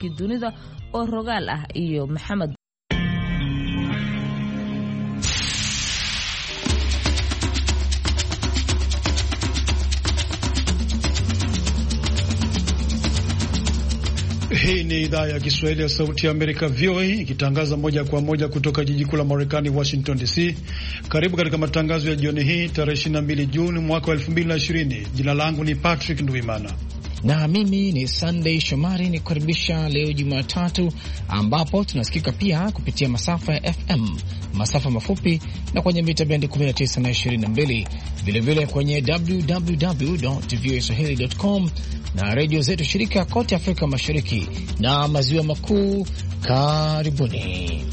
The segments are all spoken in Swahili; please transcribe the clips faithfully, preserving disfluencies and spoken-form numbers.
dunida oo rogaal ah iyo Maxamed. Hii ni idhaa ya Kiswahili ya Sauti ya Amerika V O A ikitangaza moja kwa moja kutoka jiji kuu la Marekani Washington D C. Karibu katika matangazo ya jioni hii tarehe ishirini na mbili Juni mwaka wa elfu mbili na ishirini. Jina langu ni Patrick Nduimana. Na mimi ni Sunday Shomari, ni kukaribisha leo Jumatatu ambapo tunasikika pia kupitia masafa ya F M, masafa mafupi na kwenye mita bendi kumi na tisa na ishirini na mbili, vile vile kwenye w w w dot v o a swahili dot com na redio zetu shirika kote Afrika Mashariki na Maziwa Makuu. Karibuni.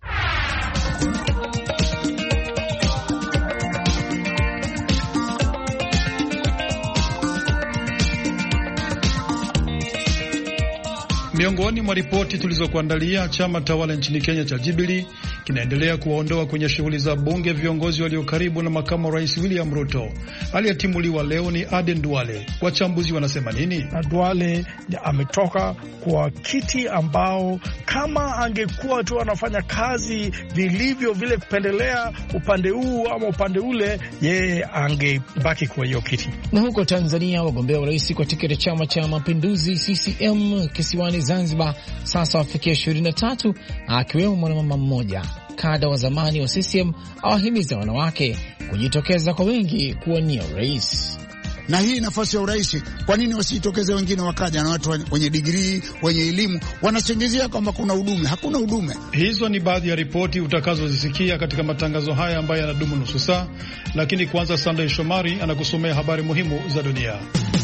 Miongoni mwa ripoti tulizokuandalia, chama tawala nchini Kenya cha Jubilee kinaendelea kuwaondoa kwenye shughuli za bunge viongozi walio karibu na makamu wa rais William Ruto. Aliyetimuliwa leo ni Aden Duale. Wachambuzi wanasema nini? Na Duale ametoka kwa kiti ambao kama angekuwa tu anafanya kazi vilivyo vile kupendelea upande huu ama upande ule, yeye angebaki kwa hiyo kiti. Na huko Tanzania, wagombea wa rais kwa tiketi chama cha Mapinduzi C C M kisiwani Zanzibar sasa wafikia ishirini na tatu, akiwemo mwanamama mmoja. Kada wa zamani wa C C M awahimiza wanawake kujitokeza kwa wengi kuwania urais. Na hii nafasi ya urais, kwa nini wasitokeze wengine wakaja na watu wenye degree, wenye elimu? Wanasingizia kwamba kuna udume. Hakuna udume. Hizo ni baadhi ya ripoti utakazozisikia katika matangazo haya ambayo yanadumu nusu saa, lakini kwanza Sunday Shomari anakusomea habari muhimu za dunia.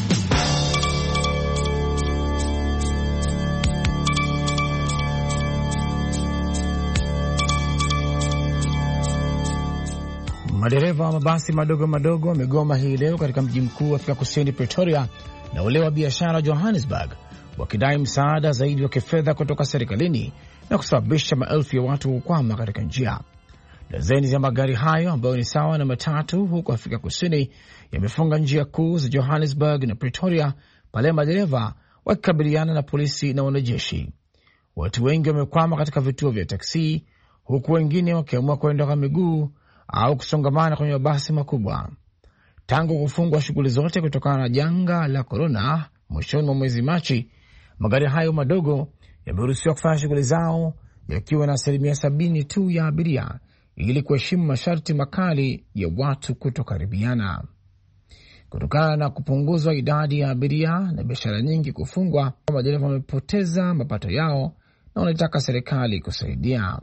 Madereva wa mabasi madogo madogo wamegoma hii leo katika mji mkuu wa Afrika Kusini Pretoria na ule wa biashara Johannesburg, wakidai msaada zaidi wa kifedha kutoka serikalini na kusababisha maelfu ya watu kukwama katika njia. Dazeni za magari hayo ambayo ni sawa na matatu huko Afrika Kusini yamefunga njia kuu za Johannesburg na Pretoria pale madereva wakikabiliana na polisi na wanajeshi. Watu wengi wamekwama katika vituo vya taksi, huku wengine wakiamua kwenda kwa miguu au kusongamana kwenye mabasi makubwa. Tangu kufungwa shughuli zote kutokana na janga la korona mwishoni mwa mwezi Machi, magari hayo madogo yameruhusiwa kufanya shughuli zao yakiwa na asilimia sabini tu ya abiria ili kuheshimu masharti makali ya watu kutokaribiana. Kutokana na kupunguzwa idadi ya abiria na biashara nyingi kufungwa, madereva wamepoteza mapato yao na wanataka serikali kusaidia.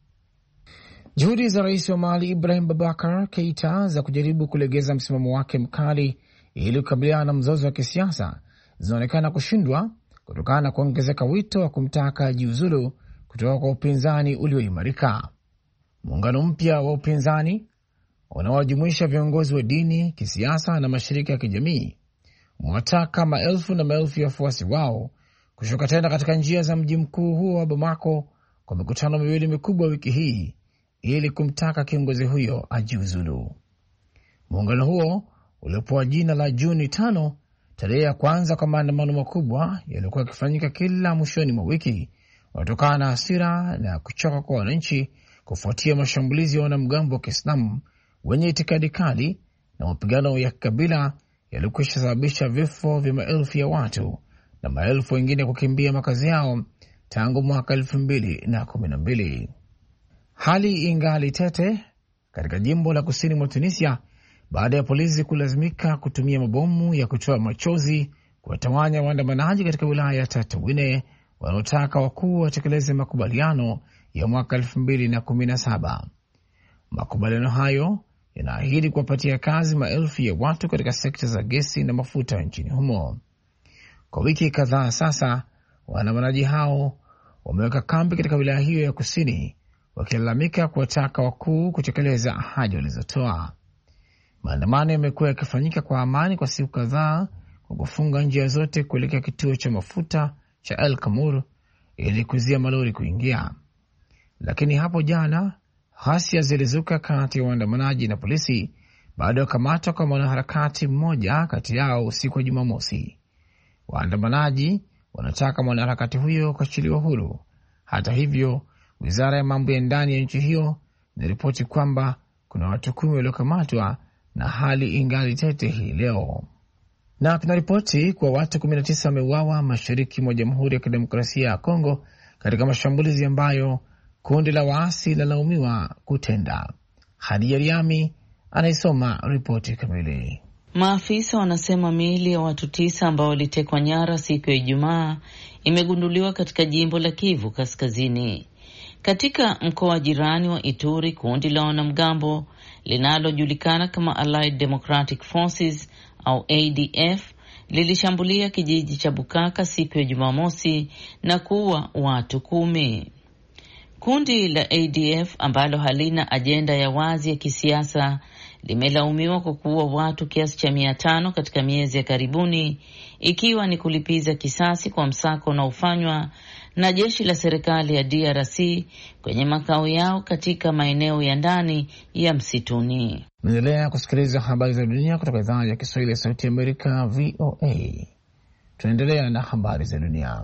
Juhudi za rais wa Mali Ibrahim Boubacar Keita za kujaribu kulegeza msimamo wake mkali ili kukabiliana na mzozo wa kisiasa zinaonekana kushindwa kutokana na kuongezeka wito wa kumtaka jiuzulu kutoka kwa upinzani ulioimarika. Muungano mpya wa upinzani unaowajumuisha viongozi wa dini, kisiasa na mashirika ya kijamii mwataka maelfu na maelfu ya wafuasi wao kushuka tena katika njia za mji mkuu huo wa Bamako kwa mikutano miwili mikubwa wiki hii ili kumtaka kiongozi huyo ajiuzulu. Muungano huo uliopewa jina la Juni tano, tarehe ya kwanza kwa maandamano makubwa yaliokuwa yakifanyika kila mwishoni mwa wiki, kutokana na hasira na kuchoka kwa wananchi kufuatia mashambulizi ya wanamgambo wa Kiislamu wenye itikadi kali na mapigano ya kikabila yaliyokwisha sababisha vifo vya maelfu ya watu na maelfu wengine kukimbia makazi yao tangu mwaka elfu mbili na kumi na mbili. Hali ingali tete katika jimbo la kusini mwa Tunisia baada ya polisi kulazimika kutumia mabomu ya kutoa machozi kuwatawanya waandamanaji katika wilaya ya Tatouine wanaotaka wakuu watekeleze makubaliano ya mwaka elfu mbili na kumi na saba. Makubaliano hayo yanaahidi kuwapatia kazi maelfu ya watu katika sekta za gesi na mafuta nchini humo. Kwa wiki kadhaa sasa, waandamanaji hao wameweka kambi katika wilaya hiyo ya kusini wakilalamika kuwataka wakuu kutekeleza ahadi walizotoa. Maandamano yamekuwa yakifanyika kwa amani kwa siku kadhaa kwa kufunga njia zote kuelekea kituo cha mafuta cha El Kamur ili kuzuia malori kuingia. Lakini hapo jana ghasia zilizuka kati ya waandamanaji na polisi baada ya kukamatwa kwa mwanaharakati mmoja kati yao usiku wa Jumamosi. Waandamanaji wanataka mwanaharakati huyo kuachiliwa huru. Hata hivyo, wizara ya mambo ya ndani ya nchi hiyo inaripoti kwamba kuna watu kumi waliokamatwa na hali ingali tete hii leo. Na kuna ripoti kuwa watu kumi na tisa wameuawa mashariki mwa Jamhuri ya Kidemokrasia ya Kongo katika mashambulizi ambayo kundi la waasi linalaumiwa kutenda. Hadi Yariami anaisoma ripoti kamili. Maafisa wanasema miili ya watu tisa ambao walitekwa nyara siku ya Ijumaa imegunduliwa katika jimbo la Kivu Kaskazini. Katika mkoa jirani wa Ituri, kundi la wanamgambo linalojulikana kama Allied Democratic Forces au A D F lilishambulia kijiji cha Bukaka siku ya Jumamosi na kuua watu kumi. Kundi la A D F ambalo halina ajenda ya wazi ya kisiasa limelaumiwa kwa kuua watu kiasi cha mia tano katika miezi ya karibuni, ikiwa ni kulipiza kisasi kwa msako unaofanywa na jeshi la serikali ya D R C kwenye makao yao katika maeneo ya ndani ya msituni. Naendelea kusikiliza habari za dunia kutoka idhaa ya Kiswahili ya Sauti ya Amerika, V O A. Tunaendelea na habari za dunia.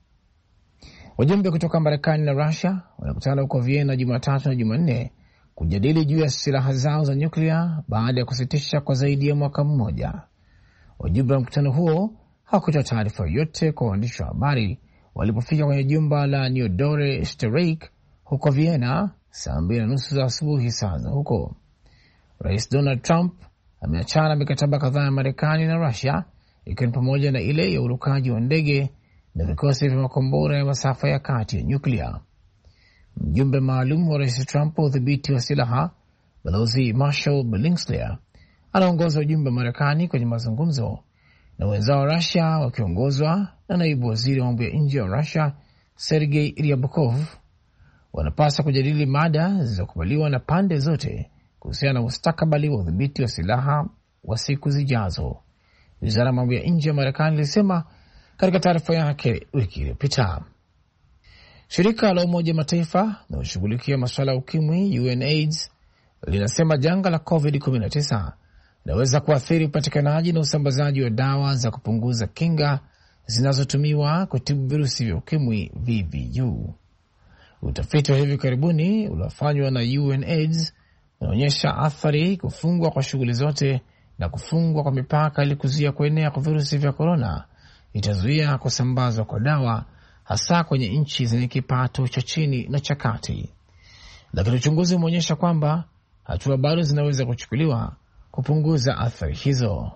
Wajumbe kutoka Marekani na Russia wanakutana huko Vienna Jumatatu na Jumanne kujadili juu ya silaha zao za nyuklia baada ya kusitisha kwa zaidi ya mwaka mmoja. Wajumbe wa mkutano huo hawakutoa taarifa yoyote kwa waandishi wa habari walipofika kwenye jumba la Neodore Stereik huko Vienna saa mbili na nusu za asubuhi saa za huko. Rais Donald Trump ameachana mikataba kadhaa ya Marekani na Russia, ikiwa ni pamoja na ile ya urukaji wa ndege na vikosi vya makombora ya masafa ya kati ya nyuklia. Mjumbe maalum wa Rais Trump wa udhibiti wa silaha, Balozi Marshall Billingsley, anaongoza ujumbe wa Marekani kwenye mazungumzo na wenzao wa Russia wakiongozwa na naibu waziri wa mambo ya nje wa Russia Sergei Ryabkov. Wanapaswa kujadili mada zilizokubaliwa na pande zote kuhusiana na mustakabali wa udhibiti wa silaha wa siku zijazo, wizara ya mambo ya nje ya Marekani ilisema katika taarifa yake wiki iliyopita. Shirika la Umoja Mataifa linaloshughulikia masuala ya ukimwi UNAIDS linasema janga la COVID kumi na tisa linaweza kuathiri upatikanaji na usambazaji wa dawa za kupunguza kinga zinazotumiwa kutibu virusi vya ukimwi V V U. Utafiti wa hivi karibuni uliofanywa na UNAIDS unaonyesha athari kufungwa kwa shughuli zote na kufungwa kwa mipaka ili kuzuia kuenea kwa virusi vya korona itazuia kusambazwa kwa dawa, hasa kwenye nchi zenye kipato cha chini na cha kati. Lakini uchunguzi umeonyesha kwamba hatua bado zinaweza kuchukuliwa kupunguza athari hizo.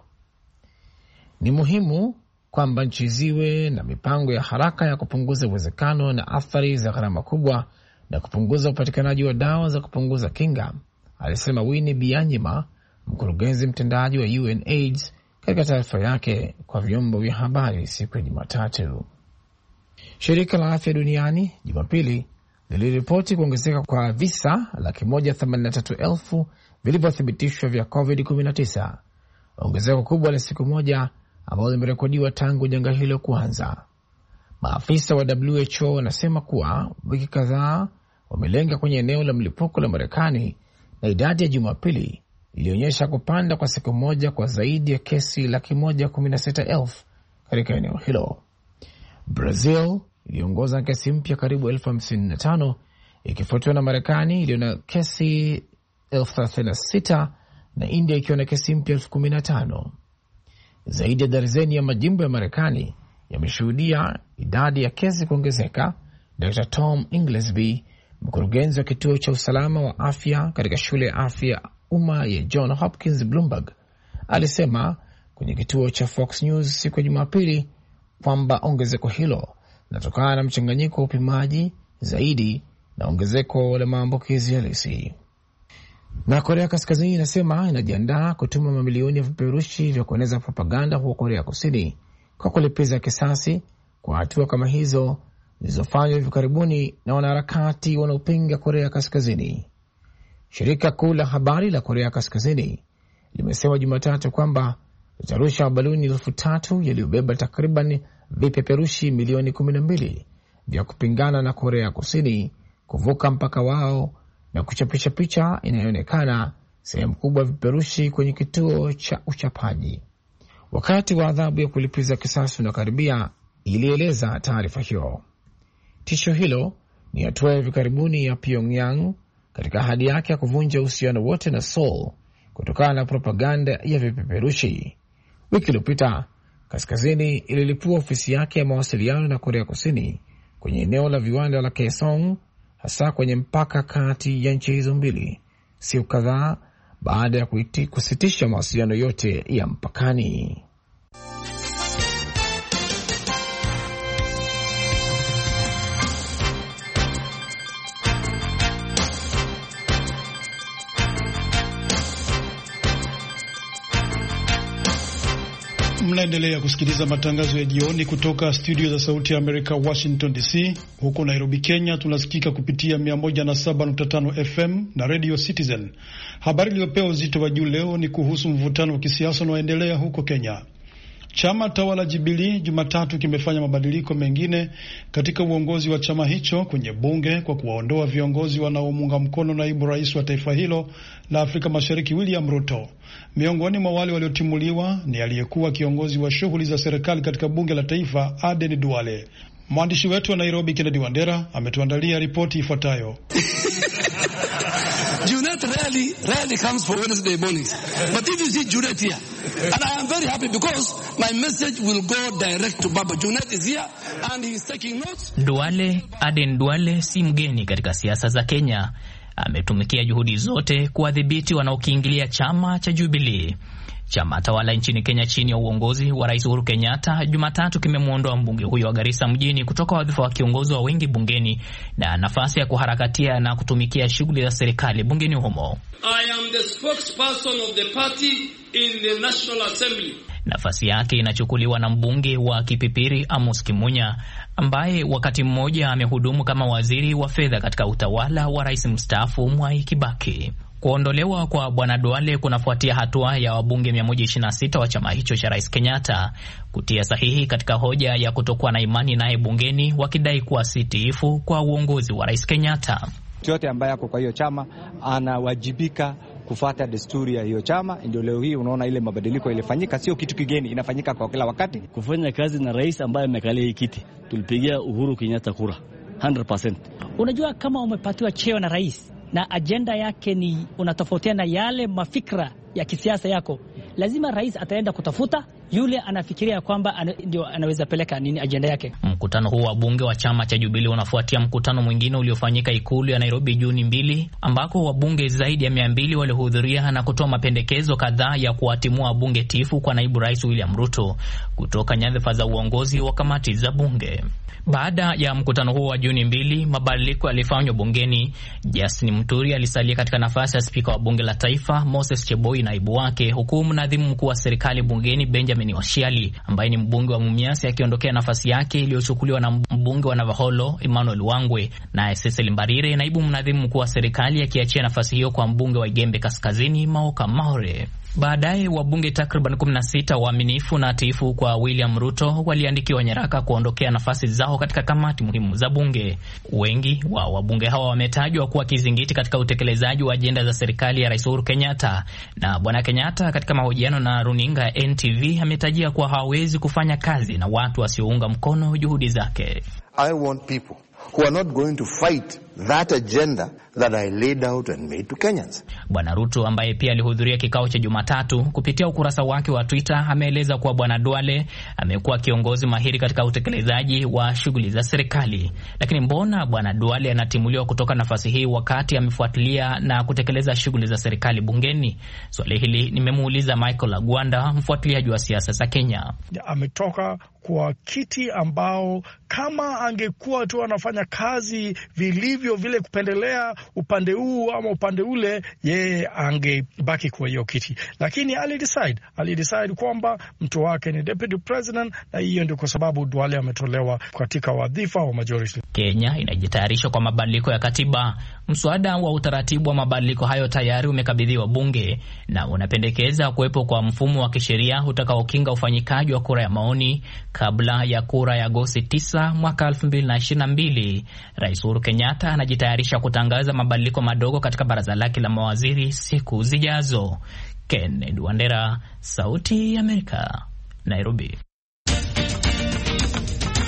Ni muhimu kwamba nchi ziwe na mipango ya haraka ya kupunguza uwezekano na athari za gharama kubwa na kupunguza upatikanaji wa dawa za kupunguza kinga, alisema Winnie Byanyima, mkurugenzi mtendaji wa UNAIDS katika taarifa yake kwa vyombo vya habari siku ya Jumatatu. Shirika la Afya Duniani Jumapili liliripoti kuongezeka kwa visa laki moja themanini na tatu elfu vilivyothibitishwa vya COVID kumi na tisa, ongezeko kubwa la siku moja ambalo limerekodiwa tangu janga hilo kuanza. Maafisa wa W H O wanasema kuwa wiki kadhaa wamelenga kwenye eneo la mlipuko la Marekani na idadi ya Jumapili ilionyesha kupanda kwa siku moja kwa zaidi ya kesi laki moja kumi na sita elfu katika eneo hilo. Brazil iliongoza kesi mpya karibu elfu hamsini na tano ikifuatiwa na Marekani iliyo na kesi elfu thelathini na sita na India ikiwa na kesi mpya elfu kumi na tano. Zaidi ya darzeni ya majimbo ya Marekani yameshuhudia idadi ya kesi kuongezeka. Doctor Tom Inglesby, mkurugenzi wa kituo cha usalama wa afya katika shule ya afya umma ya John Hopkins Bloomberg, alisema kwenye kituo cha Fox News siku ya Jumapili kwamba ongezeko hilo linatokana na mchanganyiko wa upimaji zaidi na ongezeko la maambukizi halisi. Na Korea Kaskazini inasema inajiandaa kutuma mamilioni ya vipeperushi vya kueneza propaganda huko Korea Kusini kwa kulipiza kisasi kwa hatua kama hizo zilizofanywa hivi karibuni na wanaharakati wanaopinga Korea Kaskazini. Shirika kuu la habari la Korea Kaskazini limesema Jumatatu kwamba litarusha mabaluni elfu tatu yaliyobeba takriban vipeperushi milioni kumi na mbili vya kupingana na Korea Kusini kuvuka mpaka wao na kuchapisha picha inayoonekana sehemu kubwa ya vipeperushi kwenye kituo cha uchapaji. Wakati wa adhabu ya kulipiza kisasi unakaribia, ilieleza taarifa hiyo. Tisho hilo ni hatua ya hivi karibuni ya Pyongyang katika ahadi yake ya kuvunja uhusiano wote na Seoul kutokana na propaganda ya vipeperushi. Wiki iliyopita, Kaskazini ililipua ofisi yake ya mawasiliano na Korea Kusini kwenye eneo la viwanda la Kaesong, hasa kwenye mpaka kati ya nchi hizo mbili, siku kadhaa baada ya kusitisha mawasiliano yote ya mpakani. Mnaendelea kusikiliza matangazo ya jioni kutoka studio za Sauti ya Amerika, Washington D C. Huko Nairobi, Kenya, tunasikika kupitia mia moja na saba nukta tano F M na Radio Citizen. Habari iliyopewa uzito wa juu leo ni kuhusu mvutano wa kisiasa unaoendelea huko Kenya. Chama tawala Jubilee Jumatatu kimefanya mabadiliko mengine katika uongozi wa chama hicho kwenye bunge kwa kuwaondoa viongozi wanaomunga mkono naibu rais wa taifa hilo la Afrika Mashariki William Ruto. Miongoni mwa wale waliotimuliwa ni aliyekuwa kiongozi wa shughuli za serikali katika bunge la taifa Aden Duale. Mwandishi wetu wa Nairobi Kennedy Wandera ametuandalia ripoti ifuatayo. Junet rarely, rarely comes for Wednesday mornings. But if you see Junet here, and I am very happy because my message will go direct to Baba. Junet is here and he is taking notes. Duale, Aden Duale si mgeni katika siasa za Kenya. Ametumikia juhudi zote kuwadhibiti wanaokiingilia chama cha Jubilee. Chama tawala nchini Kenya chini ya uongozi wa Rais Uhuru Kenyatta Jumatatu kimemuondoa mbunge huyo wa Garissa mjini kutoka wadhifa wa kiongozi wa wengi bungeni na nafasi ya kuharakatia na kutumikia shughuli za serikali bungeni humo. I am the spokesperson of the party in the National Assembly. Nafasi yake inachukuliwa na mbunge wa Kipipiri Amos Kimunya ambaye wakati mmoja amehudumu kama waziri wa fedha katika utawala wa Rais mstaafu Mwai Kibaki. Kuondolewa kwa Bwana Duale kunafuatia hatua ya wabunge mia moja ishirini na sita wa chama hicho cha Rais Kenyatta kutia sahihi katika hoja ya kutokuwa na imani naye bungeni, wakidai kuwa si tiifu kwa uongozi wa Rais Kenyatta. Yote ambaye yako kwa hiyo chama anawajibika kufuata desturi ya hiyo chama. Ndio leo hii unaona ile mabadiliko ilifanyika, sio kitu kigeni, inafanyika kwa kila wakati. Kufanya kazi na rais ambaye amekalia hii kiti, tulipigia Uhuru Kenyatta kura one hundred percent. Unajua kama umepatiwa cheo na rais na ajenda yake ni unatofautiana na yale mafikra ya kisiasa yako, lazima rais ataenda kutafuta yule anafikiria kwamba ana, ndio anaweza peleka nini ajenda yake. Mkutano huu wa bunge wa chama cha Jubilee unafuatia mkutano mwingine uliofanyika ikulu ya Nairobi Juni mbili, ambako wabunge zaidi ya mia mbili walihudhuria na kutoa mapendekezo kadhaa ya kuwatimua bunge tifu kwa naibu rais William Ruto kutoka nyadhifa za uongozi wa kamati za bunge. Baada ya mkutano huo wa Juni mbili, mabadiliko yalifanywa bungeni. Justin Muturi alisalia katika nafasi ya spika wa bunge la taifa, Moses Cheboi naibu wake, huku mnadhimu mkuu wa serikali bungeni Benjamin Washiali ambaye ni mbunge wa Mumias akiondokea nafasi yake iliyochukuliwa na mbunge wa Navaholo Emmanuel Wangwe, na Cecil Mbarire naibu mnadhimu mkuu wa serikali akiachia nafasi hiyo kwa mbunge wa Igembe Kaskazini Maoka Maure. Baadaye wabunge takriban kumi na sita waaminifu na tiifu kwa William Ruto waliandikiwa nyaraka kuondokea nafasi zao katika kamati muhimu za bunge. Wengi wa wabunge hawa wametajwa kuwa kizingiti katika utekelezaji wa ajenda za serikali ya Rais Uhuru Kenyatta, na Bwana Kenyatta katika mahojiano na runinga ya N T V ametajia kuwa hawezi kufanya kazi na watu wasiounga mkono juhudi zake. I want people who are not going to fight that agenda that I laid out and made to Kenyans. Bwana Ruto ambaye pia alihudhuria kikao cha Jumatatu, kupitia ukurasa wake wa Twitter ameeleza kuwa Bwana Duale amekuwa kiongozi mahiri katika utekelezaji wa shughuli za serikali. Lakini mbona Bwana Duale anatimuliwa kutoka nafasi hii wakati amefuatilia na kutekeleza shughuli za serikali bungeni? Swali hili nimemuuliza Michael Agwanda, mfuatiliaji wa siasa za Kenya. Ametoka kwa kiti ambao kama angekuwa tu anafanya kazi vilivyo vile kupendelea upande huu ama upande ule, yeye angebaki kwa hiyo kiti. Lakini ali decide, ali decide kwamba mtu wake ni deputy president, na hiyo ndio kwa sababu Duale ametolewa katika wadhifa wa majority. Kenya inajitayarisha kwa mabadiliko ya katiba. Mswada wa utaratibu wa mabadiliko hayo tayari umekabidhiwa bunge na unapendekeza kuwepo kwa mfumo wa kisheria utakaokinga ufanyikaji wa kura ya maoni kabla ya kura ya Agosti tisa mwaka elfu mbili na ishirini na mbili. Rais Uhuru Kenyatta anajitayarisha kutangaza mabadiliko madogo katika baraza lake la mawaziri siku zijazo. Kennedy Wandera, Sauti ya Amerika, Nairobi.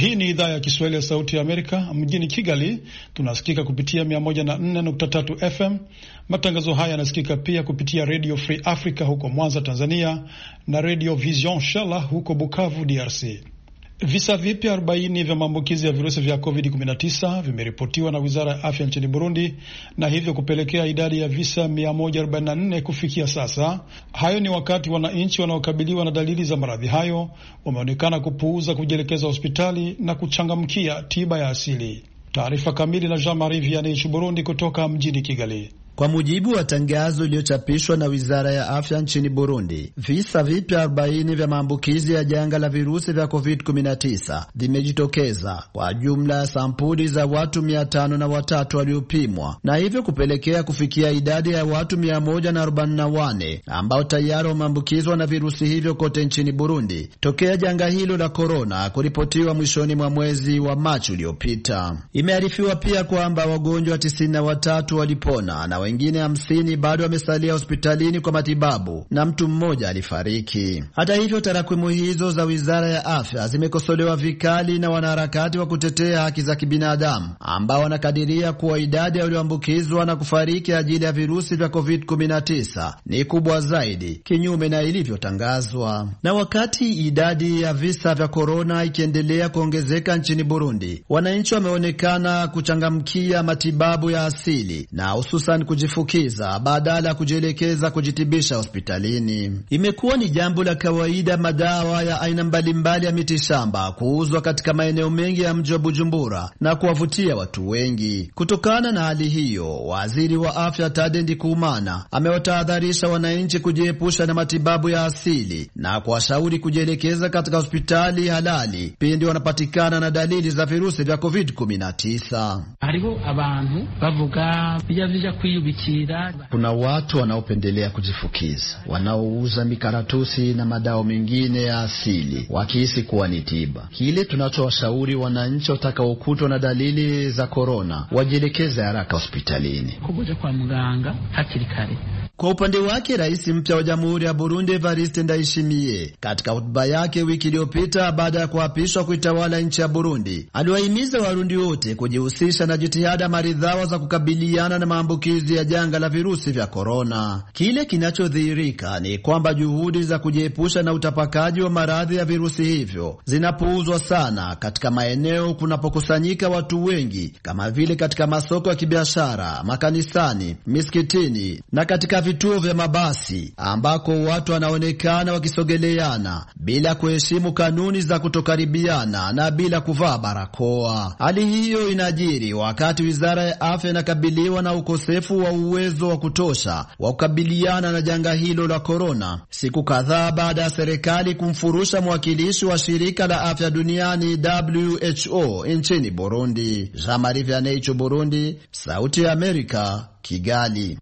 Hii ni idhaa ya Kiswahili ya Sauti ya Amerika. Mjini Kigali tunasikika kupitia mia moja na nne nukta tatu F M. Matangazo haya yanasikika pia kupitia Radio Free Africa huko Mwanza, Tanzania, na Radio Vision Shala huko Bukavu, D R C. Visa vipya arobaini vya maambukizi ya virusi vya covid kumi na tisa vimeripotiwa na Wizara ya Afya nchini Burundi, na hivyo kupelekea idadi ya visa mia moja arobaini na nne kufikia sasa. Hayo ni wakati wananchi wanaokabiliwa na dalili za maradhi hayo wameonekana kupuuza kujielekeza hospitali na kuchangamkia tiba ya asili. Taarifa kamili na Jean-Marie Vianney Burundi kutoka mjini Kigali. Kwa mujibu wa tangazo iliyochapishwa na Wizara ya Afya nchini Burundi, visa vipya arobaini vya maambukizi ya janga la virusi vya covid kumi na tisa vimejitokeza kwa jumla ya sampuli za watu mia tano na watatu waliopimwa, na hivyo kupelekea kufikia idadi ya watu mia moja na arobaini na nane ambao tayari wameambukizwa na virusi hivyo kote nchini Burundi tokea janga hilo la korona kuripotiwa mwishoni mwa mwezi wa Machi uliopita. Imearifiwa pia kwamba wagonjwa tisini na watatu walipona na wengine hamsini bado wamesalia hospitalini kwa matibabu na mtu mmoja alifariki. Hata hivyo, takwimu hizo za Wizara ya Afya zimekosolewa vikali na wanaharakati wa kutetea haki za kibinadamu ambao wanakadiria kuwa idadi ya walioambukizwa na kufariki ajili ya virusi vya covid kumi na tisa ni kubwa zaidi kinyume na ilivyotangazwa. Na wakati idadi ya visa vya korona ikiendelea kuongezeka nchini Burundi, wananchi wameonekana kuchangamkia matibabu ya asili na hususan kujifukiza badala ya kujielekeza kujitibisha hospitalini. Imekuwa ni jambo la kawaida madawa ya aina mbalimbali ya mitishamba kuuzwa katika maeneo mengi ya mji wa Bujumbura na kuwavutia watu wengi. Kutokana na hali hiyo, waziri wa afya Tade Ndikumana amewatahadharisha wananchi kujiepusha na matibabu ya asili na kuwashauri kujielekeza katika hospitali halali pindi wanapatikana na dalili za virusi vya covid kumi na tisa. Hariho abantu bavuga bijavija kwiyubikira. Kuna watu wanaopendelea kujifukiza, wanaouza mikaratusi na madawa mengine ya asili wakihisi kuwa ni tiba. Kile tunachowashauri wananchi watakaokutwa na dalili za korona wajielekeze haraka hospitalini kuja kwa mganga hakiri kare. Kwa upande wake, rais mpya wa Jamhuri ya Burundi Evariste Ndayishimiye katika hotuba yake wiki iliyopita baada ya kuapishwa kuitawala nchi ya Burundi aliwahimiza Warundi wote kujihusisha na jitihada maridhawa za kukabiliana na maambukizi ya janga la virusi vya korona. Kile kinachodhihirika ni kwamba juhudi za kujiepusha na utapakaji wa maradhi ya virusi hivyo zinapuuzwa sana katika maeneo kunapokusanyika watu wengi, kama vile katika masoko ya kibiashara, makanisani, misikitini na katika vituo vya mabasi ambako watu wanaonekana wakisogeleana bila kuheshimu kanuni za kutokaribiana na bila kuvaa barakoa. Hali hiyo inajiri wakati Wizara ya Afya inakabiliwa na ukosefu wa uwezo wa kutosha wa kukabiliana na janga hilo la korona, siku kadhaa baada ya serikali kumfurusha mwakilishi wa shirika la afya duniani W H O nchini Burundi. Jean-Marie Vianney, Burundi, Sauti ya Amerika, Kigali.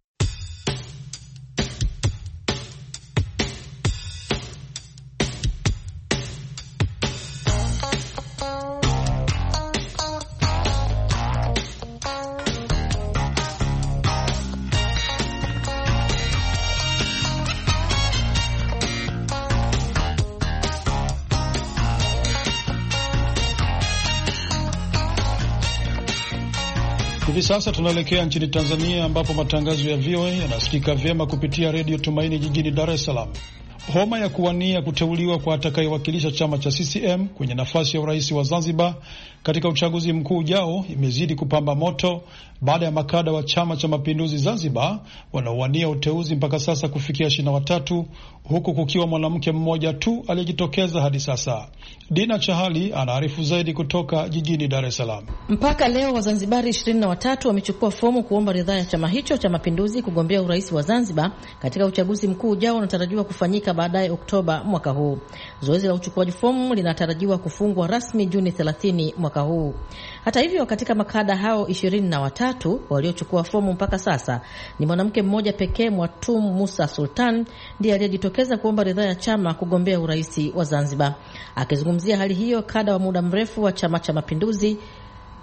Hivi sasa tunaelekea nchini Tanzania ambapo matangazo ya V O A yanasikika vyema kupitia redio Tumaini jijini Dar es Salaam. Homa ya kuwania kuteuliwa kwa atakayewakilisha chama cha C C M kwenye nafasi ya urais wa Zanzibar katika uchaguzi mkuu ujao imezidi kupamba moto baada ya makada wa chama cha Mapinduzi Zanzibar wanaowania uteuzi mpaka sasa kufikia ishirini na watatu, huku kukiwa mwanamke mmoja tu aliyejitokeza hadi sasa. Dina Chahali anaarifu zaidi kutoka jijini Dar es Salaam. Mpaka leo Wazanzibari ishirini na watatu wamechukua fomu kuomba ridhaa ya chama hicho cha Mapinduzi kugombea urais wa Zanzibar katika uchaguzi mkuu ujao unatarajiwa kufanyika baadaye Oktoba mwaka huu. Zoezi la uchukuaji fomu linatarajiwa kufungwa rasmi Juni thelathini mwaka huu. Hata hivyo, katika makada hao ishirini na watatu waliochukua fomu mpaka sasa ni mwanamke mmoja pekee, Mwatum Musa Sultan, ndiye aliyejitokeza kuomba ridhaa ya chama kugombea urais wa Zanzibar. Akizungumzia hali hiyo, kada wa muda mrefu wa chama cha Mapinduzi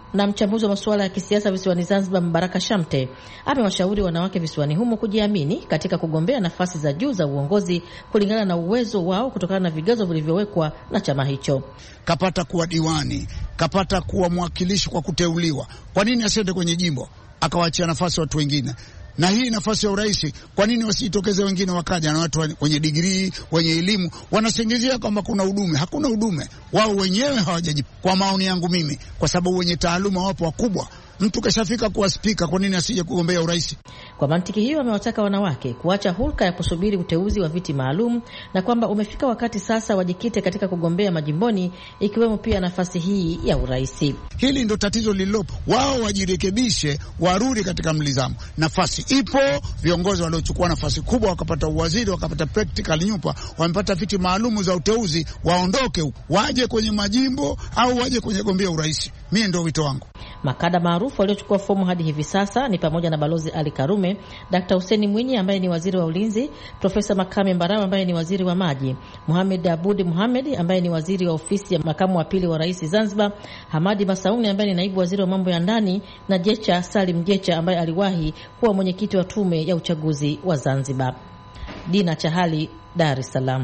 Na mchambuzi wa masuala ya kisiasa visiwani Zanzibar, Mbaraka Shamte, amewashauri wanawake visiwani humo kujiamini katika kugombea nafasi za juu za uongozi kulingana na uwezo wao kutokana na vigezo vilivyowekwa na chama hicho. Kapata kuwa diwani, kapata kuwa mwakilishi kwa kuteuliwa. Kwa nini asiende kwenye jimbo akawaachia nafasi watu wengine? Na hii nafasi ya urais, kwa nini wasitokeze wengine wakaja na watu wenye digrii, wenye elimu? Wanasingizia kwamba kuna udume. Hakuna udume. Wao wenyewe hawajajipa, kwa maoni yangu mimi, kwa sababu wenye taaluma wapo wakubwa. Mtu kashafika kuwa spika, kwa nini asije kugombea urais? Kwa mantiki hiyo, amewataka wanawake kuacha hulka ya kusubiri uteuzi wa viti maalum na kwamba umefika wakati sasa wajikite katika kugombea majimboni, ikiwemo pia nafasi hii ya urais. Hili ndo tatizo lililopo. Wao wajirekebishe, warudi katika mlizamo. Nafasi ipo, viongozi waliochukua nafasi kubwa wakapata uwaziri, wakapata practical nyupa, wamepata viti maalum za uteuzi, waondoke, waje kwenye majimbo au waje kwenye gombea urais. Mimi ndio wito wangu. Makada maarufu waliochukua fomu hadi hivi sasa ni pamoja na Balozi Ali Karume, Daktari Hussein Mwinyi ambaye ni waziri wa ulinzi, Profesa Makame Mbarawa ambaye ni waziri wa maji, Mohamed Abudi Mohamed ambaye ni waziri wa ofisi ya makamu wa pili wa rais Zanzibar, Hamadi Masauni ambaye ni naibu waziri wa mambo ya ndani, na Jecha Salim Jecha ambaye aliwahi kuwa mwenyekiti wa tume ya uchaguzi wa Zanzibar. Dina Chahali, Dar es Salaam.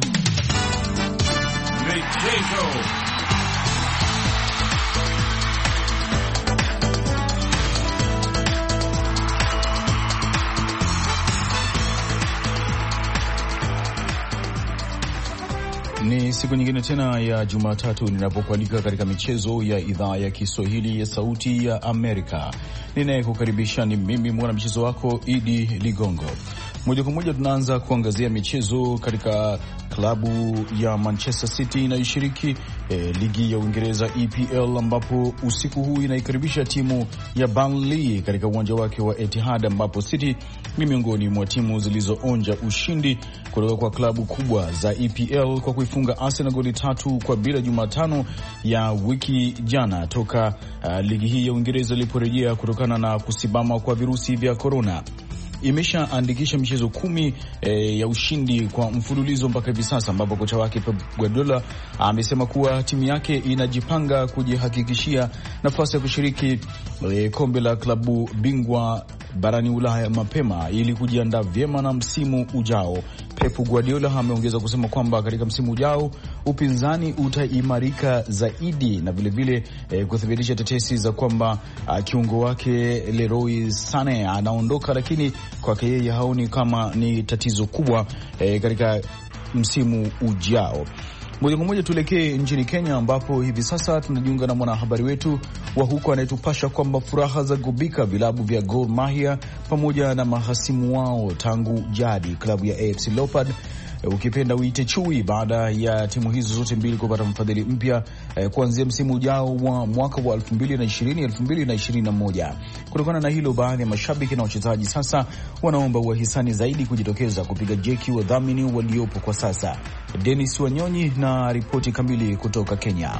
Ni siku nyingine tena ya Jumatatu ninapokualika katika michezo ya idhaa ya Kiswahili ya Sauti ya Amerika. Ninayekukaribisha ni mimi mwanamchezo wako Idi Ligongo. Moja kwa moja tunaanza kuangazia michezo katika klabu ya Manchester City inayoshiriki eh, ligi ya Uingereza E P L, ambapo usiku huu inaikaribisha timu ya Burnley katika uwanja wake wa Etihad, ambapo City ni miongoni mwa timu zilizoonja ushindi kutoka kwa klabu kubwa za E P L kwa kuifunga Arsenal goli tatu kwa bila Jumatano ya wiki jana, toka uh, ligi hii ya Uingereza iliporejea kutokana na kusimama kwa virusi vya corona. Imeshaandikisha michezo kumi e, ya ushindi kwa mfululizo mpaka hivi sasa, ambapo kocha wake Pep Guardiola amesema kuwa timu yake inajipanga kujihakikishia nafasi ya kushiriki e, kombe la klabu bingwa barani Ulaya mapema ili kujiandaa vyema na msimu ujao. Pep Guardiola ameongeza kusema kwamba katika msimu ujao upinzani utaimarika zaidi, na vilevile e, kuthibitisha tetesi za kwamba kiungo wake Leroy Sane anaondoka, lakini kwake yeye haoni kama ni tatizo kubwa e, katika msimu ujao. Moja kwa moja tuelekee nchini Kenya, ambapo hivi sasa tunajiunga na mwanahabari wetu wa huko anayetupasha kwamba furaha za gubika vilabu vya Gor Mahia pamoja na mahasimu wao tangu jadi, klabu ya A F C Leopard, ukipenda uite chui, baada ya timu hizo zote mbili kupata mfadhili mpya eh, kuanzia msimu ujao wa mwaka wa elfu mbili na ishirini elfu mbili na ishirini na moja. Kutokana na hilo, baadhi ya mashabiki na wachezaji sasa wanaomba wahisani zaidi kujitokeza kupiga jeki wadhamini waliopo kwa sasa. Dennis Wanyonyi na ripoti kamili kutoka Kenya.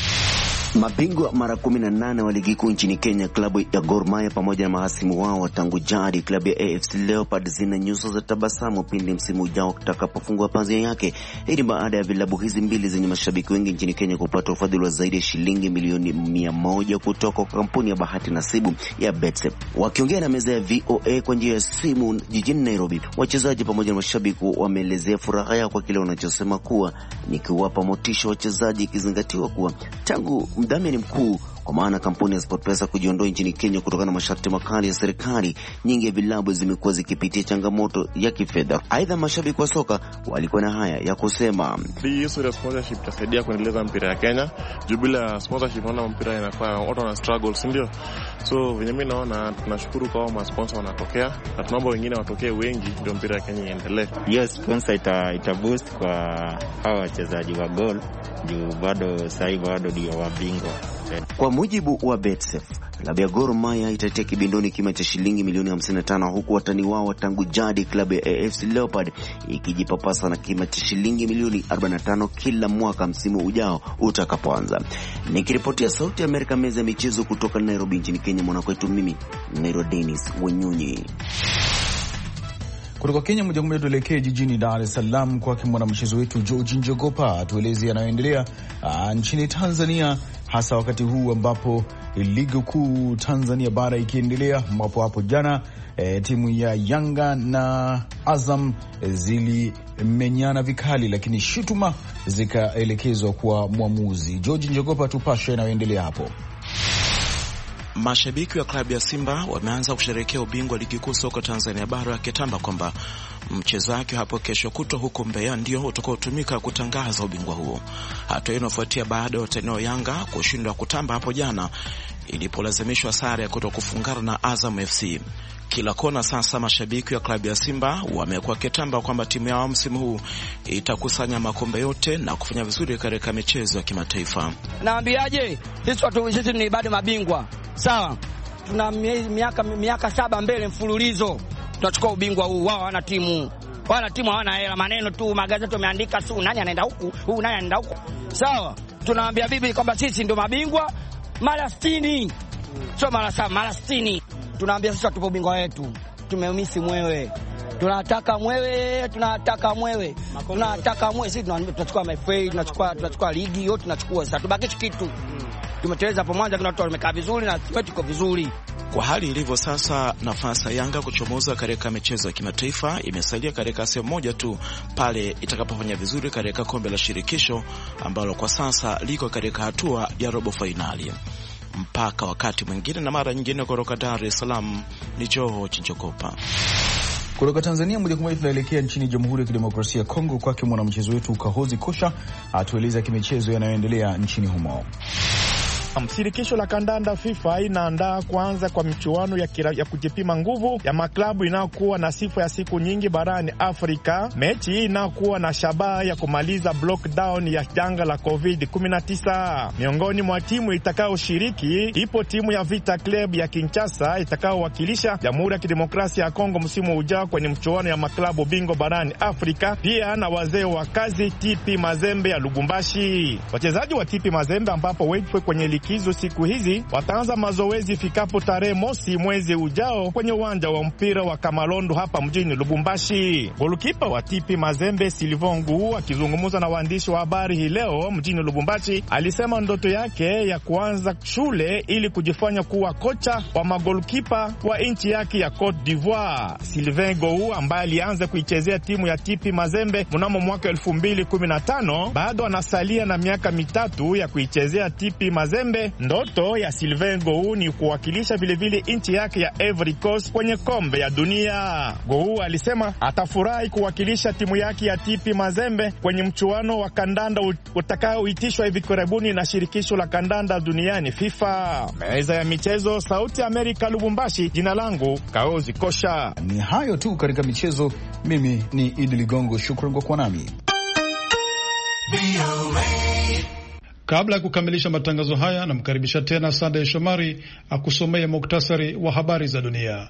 Mabingwa mara kumi na nane wa ligi kuu nchini Kenya, klabu ya Gor Mahia pamoja na mahasimu wao tangu jadi, klabu ya A F C Leopard, zina nyuso za tabasamu pindi msimu ujao utakapofungua pazia yake. Hii ni baada ya vilabu hizi mbili zenye mashabiki wengi nchini Kenya kupata ufadhili wa zaidi ya shilingi milioni mia moja kutoka kwa kampuni ya bahati nasibu ya Betsafe. Wakiongea na meza ya V O A kwa njia ya simu jijini Nairobi, wachezaji pamoja na mashabiki wameelezea furaha yao kwa kile wanachosema kuwa ni kuwapa motisha wachezaji, ikizingatiwa kuwa tangu mdhamini mkuu kwa maana kampuni ya SportPesa kujiondoa nchini Kenya kutokana na masharti makali ya serikali, nyingi ya vilabu zimekuwa zikipitia changamoto ya kifedha. Aidha, mashabiki wa soka walikuwa na haya ya kusema. Hii sponsorship itasaidia kuendeleza mpira ya Kenya. Juu bila sponsorship naona mpira inakuwa watu wana struggle, ndio? So venye mimi naona tunashukuru kwa ma sponsor wanatokea, na tunaomba wengine watokee wengi ndio mpira ya Kenya iendelee. Yes, sponsor ita, ita boost kwa hawa wachezaji wa goal, juu bado sasa bado ndio wabingwa. Kwa mujibu wa Betsafe, klabu ya Gor Mahia itatia kibindoni kima cha shilingi milioni hamsini na tano, huku watani wao tangu jadi klabu ya A F C Leopard ikijipapasa na kima cha shilingi milioni arobaini na tano kila mwaka msimu ujao utakapoanza. Nikiripoti ya Sauti ya Amerika, meza ya michezo kutoka Nairobi nchini Kenya, mwana kwetu mimi Nairo Dennis Wanyonyi. Kutoka Kenya moja kwa moja tuelekee jijini Dar es Salaam kwa mwanamchezo wetu George Njogopa atueleze yanayoendelea nchini Tanzania, hasa wakati huu ambapo ligi kuu Tanzania bara ikiendelea, ambapo hapo jana e, timu ya Yanga na Azam e, zilimenyana vikali, lakini shutuma zikaelekezwa kwa mwamuzi. George Njogopa, tupashe yanayoendelea hapo. Mashabiki wa klabu ya Simba wameanza kusherehekea ubingwa wa ligi kuu soka Tanzania bara, akitamba kwamba mchezo wake hapo kesho kutwa huko Mbeya ndio utakaotumika kutangaza ubingwa huo. Hatua hiyo inafuatia baada ya watani wa Yanga kushindwa kutamba hapo jana ilipolazimishwa sare ya kutokufungana na Azam F C. Kila kona sasa mashabiki wa klabu ya Simba wamekuwa kitamba kwamba timu yao msimu huu itakusanya makombe yote na kufanya vizuri katika michezo ya kimataifa. Naambiaje, sisi watu sisi ni bado mabingwa. Sawa. Tuna miaka miaka saba mbele mfululizo tutachukua ubingwa huu. Wao wana timu. Wana timu hawana hela, maneno tu, magazeti yameandika tu nani anaenda huku, huu nani anaenda huku. Sawa. Tunaambia bibi kwamba sisi ndio mabingwa mara sitini. Sio mara saba, mara sitini. Tunaambia sisi tupo ubingwa wetu. Tumeumisi mwewe. Tunataka mwewe, tunataka mwewe. Tunataka mwewe, sisi tunachukua M F A, tunachukua tunachukua ligi yote, tunachukua. Sasa tubakishi kitu. Tumeteleza hapo mwanzo, kuna watu wamekaa vizuri na sisi tuko vizuri. Kwa hali ilivyo sasa, nafasi ya Yanga kuchomoza katika michezo ya kimataifa imesalia katika sehemu moja tu, pale itakapofanya vizuri katika kombe la shirikisho ambalo kwa sasa liko katika hatua ya robo finali. Mpaka wakati mwingine na mara nyingine, kutoka Dar es Salaam ni George Njogopa. Kutoka Tanzania moja kwa moja tunaelekea nchini Jamhuri ya Kidemokrasia ya Kongo kwake mwanamchezo wetu Kahozi Kosha atueleza kimichezo yanayoendelea nchini humo. Shirikisho la kandanda FIFA inaandaa kuanza kwa michuano ya, kira, ya kujipima nguvu ya maklabu inayokuwa na sifa ya siku nyingi barani Afrika. Mechi hii inayokuwa na shabaha ya kumaliza lockdown ya janga la covid kumi na tisa. Miongoni mwa timu itakayoshiriki ipo timu ya Vita Club ya Kinshasa itakayowakilisha Jamhuri ya Kidemokrasia ya Kongo msimu ujao kwenye mchuano ya maklabu bingwa barani Afrika, pia na wazee wa kazi T P Mazembe ya Lubumbashi. Wachezaji wa T P Mazembe ambapo wepo kwenye likizo siku hizi wataanza mazoezi fikapo tarehe mosi mwezi ujao kwenye uwanja wa mpira wa Kamalondo hapa mjini Lubumbashi. Golikipa wa T P Mazembe Sylvain Ngou akizungumza na waandishi wa habari hii leo mjini Lubumbashi alisema ndoto yake ya kuanza shule ili kujifanya kuwa kocha wa magolikipa wa nchi yake ya Cote d'Ivoire. Sylvain Ngou ambaye alianza kuichezea timu ya T P Mazembe mnamo mwaka elfu mbili kumi na tano bado anasalia na miaka mitatu ya kuichezea T P Mazembe. Ndoto ya Sylvain Ngou ni kuwakilisha vile vile nchi yake ya Ivory Coast kwenye kombe ya dunia. Ngou alisema atafurahi kuwakilisha timu yake ya T P Mazembe kwenye mchuano wa kandanda utakaoitishwa hivi karibuni na shirikisho la kandanda duniani FIFA. Meza ya michezo, Sauti Amerika, Lubumbashi. Jina langu Kaozi Kosha. Ni hayo tu katika michezo. Mimi ni Idi Ligongo, shukrani kwa kuwa nami. Kabla ya kukamilisha matangazo haya, namkaribisha tena Sunday Shomari akusomea muktasari wa habari za dunia.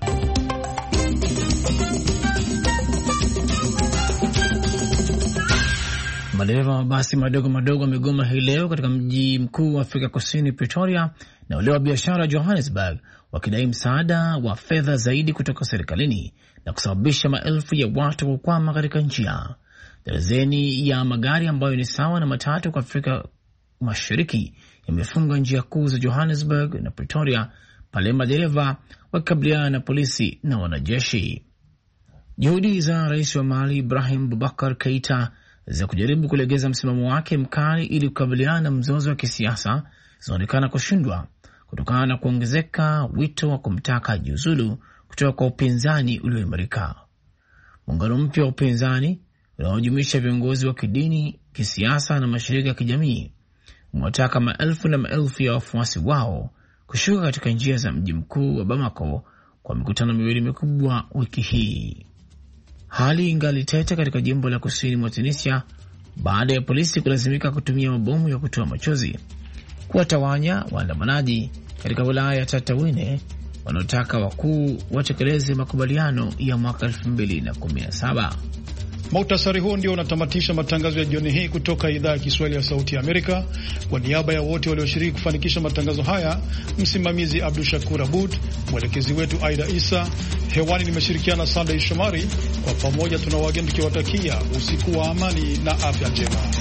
Madereva wa mabasi madogo madogo wamegoma hii leo katika mji mkuu wa Afrika Kusini Pretoria na ule wa biashara Johannesburg, wakidai msaada wa fedha zaidi kutoka serikalini na kusababisha maelfu ya watu kukwama katika njia. Darzeni ya magari ambayo ni sawa na matatu kwa Afrika Mashariki yamefunga njia kuu za Johannesburg na Pretoria pale madereva wakikabiliana na polisi na wanajeshi. Juhudi za rais wa Mali Ibrahim Boubacar Keita za kujaribu kulegeza msimamo wake mkali ili kukabiliana na mzozo wa kisiasa zinaonekana kushindwa kutokana na kuongezeka wito wa kumtaka jiuzulu kutoka kwa upinzani ulioimarika. Muungano mpya wa upinzani unaojumuisha viongozi wa kidini, kisiasa na mashirika ya kijamii umewataka maelfu na maelfu ya wafuasi wao kushuka katika njia za mji mkuu wa Bamako kwa mikutano miwili mikubwa wiki hii. Hali ingali tete katika jimbo la kusini mwa Tunisia baada ya polisi kulazimika kutumia mabomu ya kutoa machozi kuwatawanya waandamanaji katika wilaya ya Tatawine wanaotaka wakuu watekeleze makubaliano ya mwaka elfu mbili na kumi na saba. Muhtasari huo ndio unatamatisha matangazo ya jioni hii kutoka idhaa ya Kiswahili ya Sauti ya Amerika. Kwa niaba ya wote walioshiriki kufanikisha matangazo haya, msimamizi Abdul Shakur Abud, mwelekezi wetu Aida Isa, hewani nimeshirikiana Sunday Shomari. Kwa pamoja tuna wageni tukiwatakia usiku wa amani na afya njema.